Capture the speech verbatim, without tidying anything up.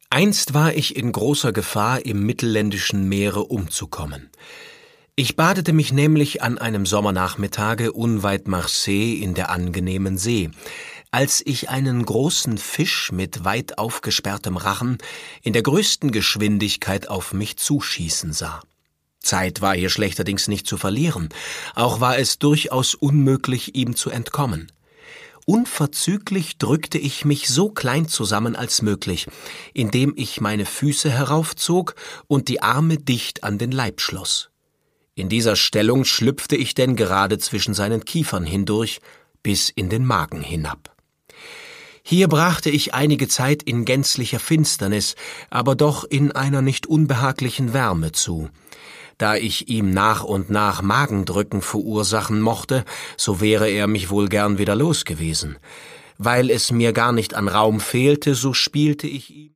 Einst war ich in großer Gefahr, im mittelländischen Meere umzukommen. Ich badete mich nämlich an einem Sommernachmittage unweit Marseille in der angenehmen See, als ich einen großen Fisch mit weit aufgesperrtem Rachen in der größten Geschwindigkeit auf mich zuschießen sah. Zeit war hier schlechterdings nicht zu verlieren, auch war es durchaus unmöglich, ihm zu entkommen. Unverzüglich drückte ich mich so klein zusammen als möglich, indem ich meine Füße heraufzog und die Arme dicht an den Leib schloss. In dieser Stellung schlüpfte ich denn gerade zwischen seinen Kiefern hindurch bis in den Magen hinab. Hier brachte ich einige Zeit in gänzlicher Finsternis, aber doch in einer nicht unbehaglichen Wärme zu. Da ich ihm nach und nach Magendrücken verursachen mochte, so wäre er mich wohl gern wieder los gewesen. Weil es mir gar nicht an Raum fehlte, so spielte ich ihm